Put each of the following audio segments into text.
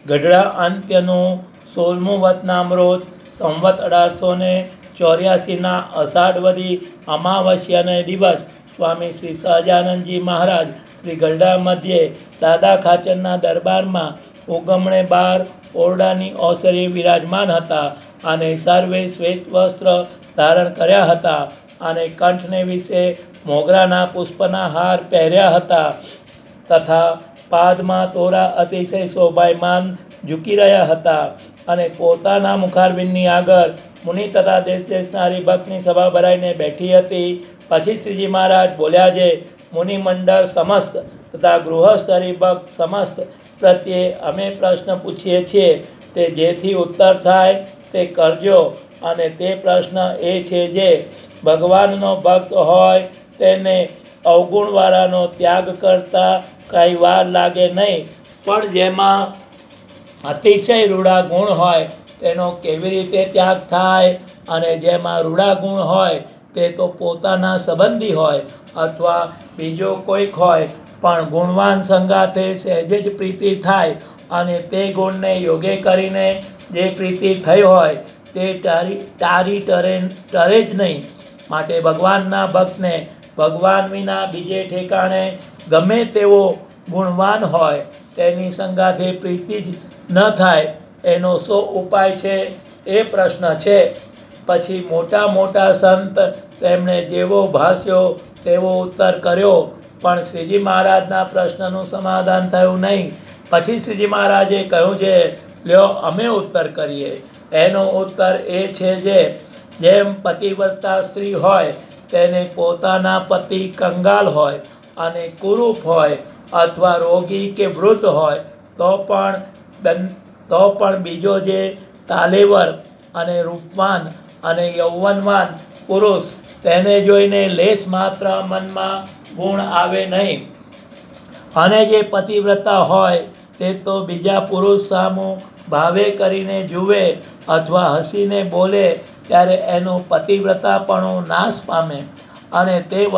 ગઢડા અંત્યનું 16મું વતનામૃત સંવત 1884 અષાઢવદી અમાવસ્યાને દિવસ સ્વામી શ્રી સહજાનંદજી મહારાજ શ્રી ગઢડા મધ્યે દાદા ખાચરના દરબારમાં ઉગમણે 12 ઓરડાની ઓસરી વિરાજમાન હતા અને સર્વે શ્વેત વસ્ત્ર ધારણ કર્યા હતા અને કંઠને વિશે મોગરાના પુષ્પના હાર પહેર્યા હતા તથા પાદમાં તોરા અતિશય શોભાયમાન ઝૂકી રહ્યા હતા અને પોતાના મુખારવિંદની આગળ મુનિ તથા દેશ દેશના હરિભક્તની સભા ભરાઈને બેઠી હતી. પછી શ્રીજી મહારાજ બોલ્યા છે, મુનિમંડળ સમસ્ત તથા ગૃહસ્થ હરિભક્ત સમસ્ત પ્રત્યે અમે પ્રશ્ન પૂછીએ છીએ, તે જેથી ઉત્તર થાય તે કરજો. અને તે પ્રશ્ન એ છે, જે ભગવાનનો ભક્ત હોય તેને અવગુણવાળાનો ત્યાગ કરતા કાંઈ વાર લાગે નહીં, પણ જેમાં અતિશય રૂડા ગુણ હોય તેનો કેવી રીતે ત્યાગ થાય? અને જેમાં રૂડા ગુણ હોય તે તો પોતાના સંબંધી હોય અથવા બીજો કોઈક હોય, પણ ગુણવાન સંગાથે સહેજે જ પ્રીતિ થાય અને તે ગુણને યોગે કરીને જે પ્રીતિ થઈ હોય તે ટરે જ નહીં. માટે ભગવાનના ભક્તને ભગવાન વિના બીજે ઠેકાણે ગમે તેવો ગુણવાન હોય તેની સંગાથે પ્રીતિ જ ન થાય. એનો શો ઉપાય છે? એ પ્રશ્ન છે. પછી મોટા મોટા સંત તેમણે જેવો ભાષ્યો તેવો ઉત્તર કર્યો, પણ શ્રીજી મહારાજના પ્રશ્નનું સમાધાન થયું નહીં. પછી શ્રીજી મહારાજે કહ્યું છે, લ્યો અમે ઉત્તર કરીએ. એનો ઉત્તર એ છે, જેમ પતિવ્રતા સ્ત્રી હોય તેને પોતાના પતિ કંગાલ હોય અને કુરૂપ હોય અથવા રોગી કે વૃદ્ધ હોય તો પણ બીજો જે તાલેવર અને રૂપવાન અને યૌવનવાન પુરુષ તેને જોઈને લેશ માત્ર મનમાં ગુણ આવે નહીં. અને જે પતિવ્રતા હોય તે તો બીજા પુરુષ સામું ભાવે કરીને જુએ અથવા હસીને બોલે ત્યારે એનું પતિવ્રતાપણું નાશ પામે. અને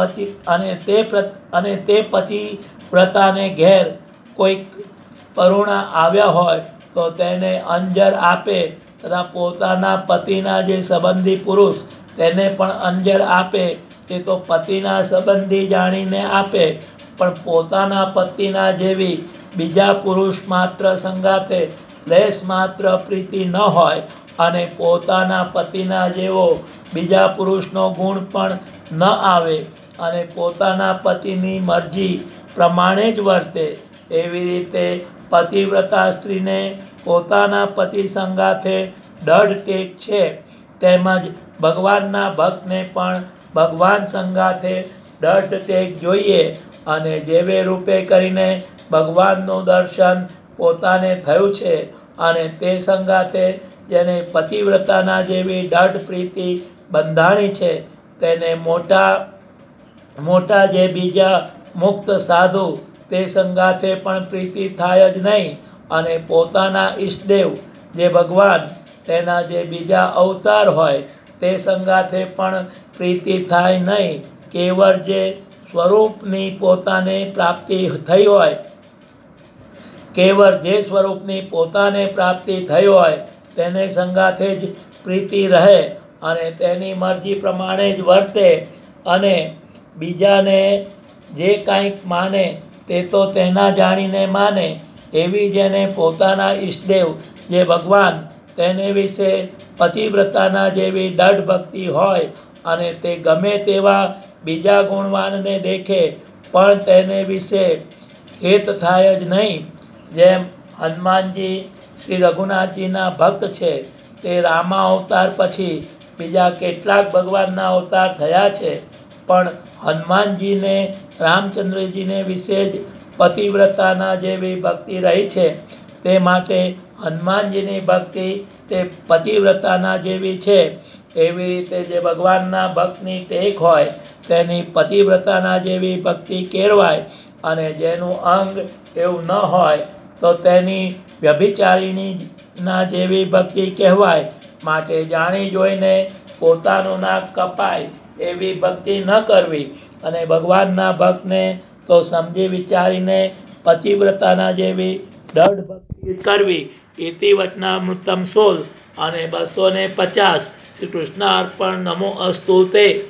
તે પતિવ્રતાને ઘેર કોઈક પરુણા આવ્યા હોય તો તેને અંજર આપે તથા પોતાના પતિના જે સંબંધી પુરુષ તેને પણ અંજર આપે. તે તો પતિના સંબંધી જાણીને આપે, પણ પોતાના પતિના જેવી બીજા પુરુષ માત્ર સંગાથે લેશ માત્ર પ્રીતિ ન હોય અને પોતાના પતિના જેવો બીજા પુરુષનો ગુણ પણ ન આવે અને પોતાના પતિની મરજી પ્રમાણે જ વર્તે, એવી રીતે પતિવ્રતા સ્ત્રીને પોતાના પતિ સંગાથે દઢ ટેક છે. તેમજ ભગવાનના ભક્તને પણ ભગવાન સંગાથે દઢ ટેક જોઈએ. અને જેવે રૂપે કરીને ભગવાનનું દર્શન પોતાને થયું છે અને તે સંગાથે જેને પતિવ્રતાના જેવી દઢ પ્રીતિ બંધાણી છે તેને મોટા જે બીજા મુક્ત સાધુ તે સંગાથે પણ પ્રીતિ થાય જ નહીં. અને પોતાના ઈષ્ટદેવ જે ભગવાન તેના જે બીજા અવતાર હોય તે સંગાથે પણ પ્રીતિ થાય નહીં. કેવળ જે સ્વરૂપની પોતાને પ્રાપ્તિ થઈ હોય તેને સંગાથે જ પ્રીતિ રહે અને તેની મરજી પ્રમાણે જ વર્તે. અને બીજાને જે કાંઈક માને તે તો તેના જાણીને માને. એવી જેને પોતાના ઈષ્ટદેવ જે ભગવાન તેને વિશે પતિવ્રતાના જેવી દઢ ભક્તિ હોય અને તે ગમે તેવા બીજા ગુણવાનને દેખે પણ તેને વિશે હેત થાય જ નહીં. જેમ હનુમાનજી શ્રી રઘુનાથજીના ભક્ત છે, તે રામા અવતાર પછી બીજા કેટલાક ભગવાનના અવતાર થયા છે, પણ હનુમાનજીને રામચંદ્રજીને વિશે જ પતિવ્રતાના જેવી ભક્તિ રહી છે. તે માટે હનુમાનજીની ભક્તિ તે પતિવ્રતાના જેવી છે. એવી રીતે જે ભગવાનના ભક્તની ટેક હોય તેની પતિવ્રતાના જેવી ભક્તિ કેળવાય. અને જેનું અંગ એવું ન હોય તો તેની વ્યભિચારિણીના જેવી ભક્તિ કહેવાય. માટે જાણી જોઈને પોતાનું નાક કપાય એવી ભક્તિ ન કરવી. અને ભગવાનના ભક્તને તો સમજી વિચારીને પતિવ્રતાના જેવી દૃઢ ભક્તિ કરવી. ઇતિ વચનામૃતમ 16 અને 250 શ્રી કૃષ્ણ અર્પણ. નમો અસ્તુ તે.